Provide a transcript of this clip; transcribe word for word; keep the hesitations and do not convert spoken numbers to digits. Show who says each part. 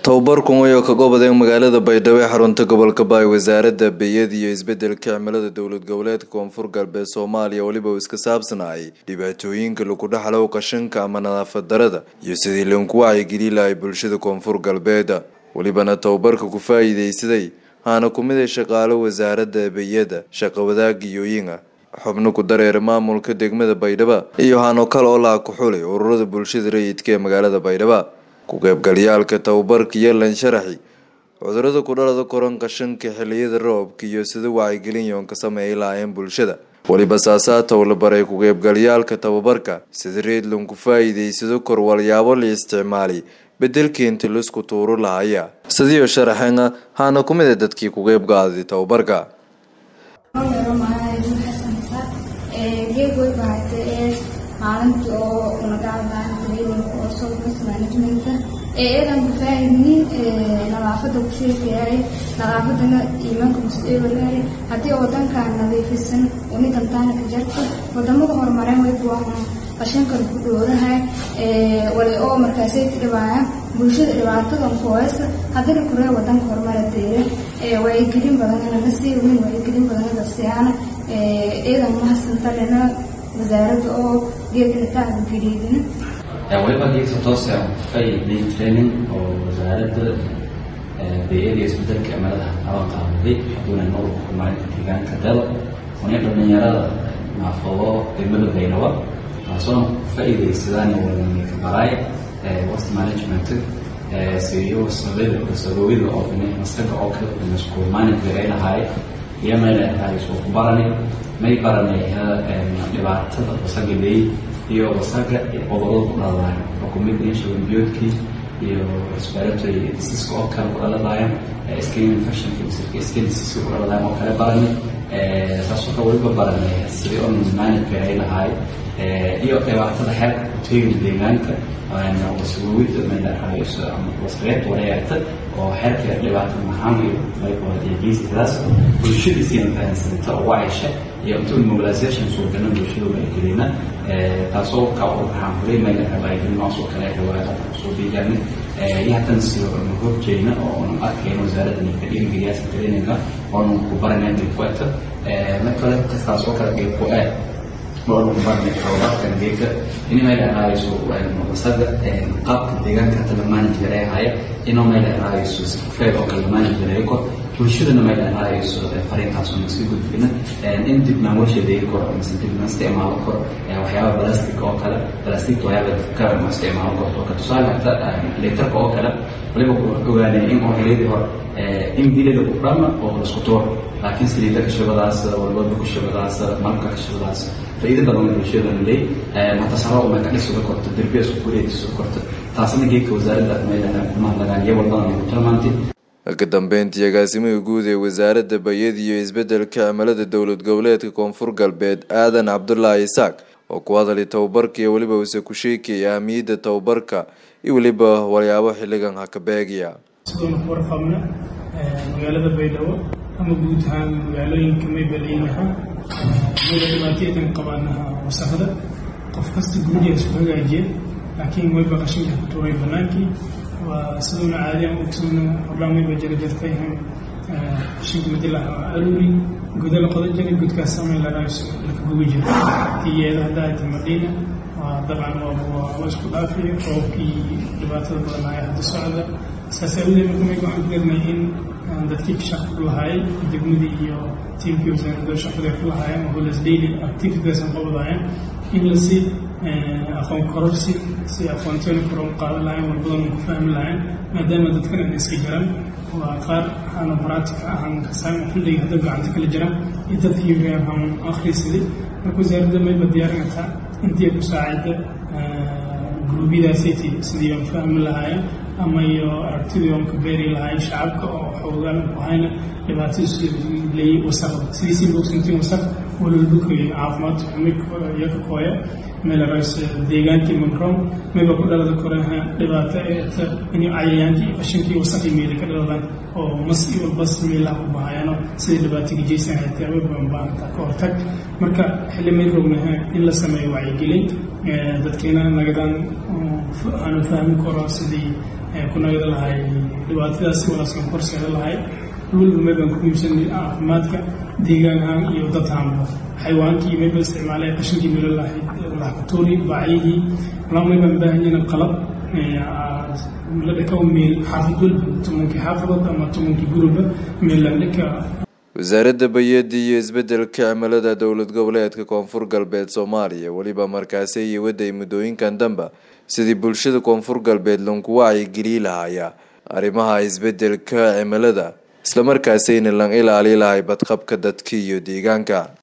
Speaker 1: tababarkan way ka goobadeen magaalada Baydhabo ee xarunta gobolka Bay wasaaradda biyada iyo isbedelka cimilada dowlad goboleedka Koonfur Galbeed Soomaaliya waliba iska saabsanay dhibaatooyinka lagu dhaxlo qashinka ama nadaafad darada iyo sidii loo wacyigelin lahaa bulshada Koonfur Galbeed walibana tababarka ku faa'iideysaday hana kumid shaqaale wasaaradda biyada shaqo wadaagiyooyinka xubno ku dareer maamulka degmada Baydhabo iyo hano kale oo la ku xulay ururada bulshada rayidka ee magaalada Baydhabo ku qaybgaliyaalka tababarka iyo lan sharaxi cudurada ku dhalada koran qashinka xilliyada roobka iyo sida wacyigelin yoon ka sameeyay laayeen bulshada waliba saasaata oo la baray ku qaybgaliyaalka tababarka sida reed loo ku faa'iideysado kor walyaabo la isticmaali bedelkii inta la isku tuuro lahaaya sidoo sharaxayna hana kumid dadkii ku qayb qaaday tababarka
Speaker 2: maalintii oo unagaadaan training oo service management ee eedan faa'iidin nadaafada ku sheegay nadaafadana iimaanka mustaqbalka hadii wadanka nadiifisan unigan taana ka jarto wadamada horumaray way buuxaan qashinka ku dhoorahay ee wali oo markaas ay dhibaya bulshada dhibaatada qoyska hadii ku reey wadanka horumaray ee way gelin badan la sii weyn way gelin badan la siyaana ee eedan ma hasantalena wasaaradda oo geedka taag gariidina
Speaker 3: ee waliba geedka toosa ay leeyahay training oo wasaaradda biyada iyo isbedelka cimilada aan qaaday haduna noo xukuumadda deegaanka dalo una dhalinyarada naafado degmada Baydhabo taasoo faa'iideysadaan wada ka baray ee waste management ee siyo sababta sababida oo inay maskaxda oo kale in isku manage lahaay iyo meel ay soo baranay may baranay dhibaatada wasaqeeyay iyo wasaqa cudurada ku dhalaay xukuumadda iyo biyoodkii iyo respiratory disease oo kale ku dhalaay skin infection skin disease ku dhalaay oo kale baranay ee taasoo ka waliba baranay sidii oo manage lahaay iyo dhibaatada xeerka teegin deegaanka ayna wasaqeeyay meel ay wasaqeeyay wareerta oo xeerka dhibaatada maxaamiyo ay ku hadiyaysidaas bulshada si fahansantaa oo wacyiga iyo intuu mobilization soo galay bulshada ay gelina ee taasoo ka waxaan kuleeyahay inay ay noosoo kale dhawaada soo biigan ee yaatan soo horjeeyna oo aan arkay wasaaradda nafaqada gariyaasha traininga oo ku baranay dibwata ee markale taasoo kale ay ku ah oo ku baranay tababarka geedka inay ay soo wasaga qaabka deegaanka talamaan jireeyay inuu meel ay soo sifeeyo oo kalamaan jireeyo bulshada ma ay soo fariintaas oo si gudbina in dib ma wajahday kor ama si dib ma isticmaalo kor waxyaabo plastic oo kale plastic waxyaabo ka ma isticmaalo kor oo ka tusaale leetar oo kale waliba ku ogaanay in oo helayay hor in dilada ku rama oo isku toor laakiin sida ka shaqadaas walba ku shaqadaas marka ka shaqadaas faa'iido badan bulshada leeyahay ma tasarruf ma ka dhiso korto dirbiga isku kureeyay korto taasina geedka wasaaradda meelaha kuma laga yaabo badan oo tilmaantay ka dambeyntii agaasimaha guud ee wasaaradda biyada iyo isbedelka cimilada dowlad goboleedka Koonfur Galbeed Aadan Cabdullaahi Isaaq oo ku hadlay tababarka iyo waliba uu ku sheekay ahmiyadda tababarka iyo waliba waxyaabo xilligan ha ka beegiya
Speaker 4: sidoo warqabna magaalada Baydhabo ama guud ahaan magaalooyinka Meybelinaha dhibaatooyin qabanaha wasaqada qof kasta guriga isku hagaajiyo laakiin way baqashinka ku tuuray banaankii وسدنا عادي وكسونا برنامج بجري جرتين شيء مثل ألوري قد لقد جري قد كسامي لا ناس لكوجي هي هذا المدينة طبعا وش كلافي أو كي لبعض البنايا هذا السعودة سأسأل لكم يكون عندنا إن دتيك شخص كلهاي دقمدي يو تيم كيوزن ده شخص كلهاي وهو لازليل أكتيف بس نقبضاين إن لسي أخوان كرسي سي أخوان تاني كرام قال لاين والبلان فهم لاين ما دام دتكنا نسي جرام وقار أنا براتك عن كسام كل هذا قاعد كل جرام يتذكر هم آخر سنة نقول زارد ما يبديارنا خا أنت يا مساعدة جروبي ده سيتي سديم فهم لاين أما يو أكتب يوم كبيري لاين شعبك أو حوالنا وهنا لبعض لي وسق سيسي بوكس نتي وسق walwalba caafimaad mid iyaga kooya meel raas deegaankii mamroon meeba ku dhalada koraha dhibaato ee in cayayaankii qashinkii wasaqi meeli ka dhaladaan oo mas iyo bas meelaha ku baahayano sida dhibaatada jeysan haytay ama bambaanta ka hortag marka xilli rognaha in la sameeyo wacyigelin dadkeena nagadaan aan fahmin karo sidii ku nagada lahay dhibaatadaas walaaskan korseeda lahay walba meeban ku muhiimsan caafimaadka deegaanka iyo dadka xayawaankii meeba isticmaalay qashinkii meel lahay la toori baayii lama meeban baahanina qalab la dhaka meel xaafadul tumanki xaafadda ama tumanki gurba meel la dhaka
Speaker 1: wasaaradda bay'ada iyo isbeddelka cimilada dowlad goboleedka koonfur galbeed Soomaaliya waliba markaasi ay waday muddooyinkan dambe sidii bulshada koonfur galbeed lagu wacyi lahaaya arrimaha isbeddelka cimilada isla markaasina lan ilaali lahay badqabka dadka iyo deegaanka.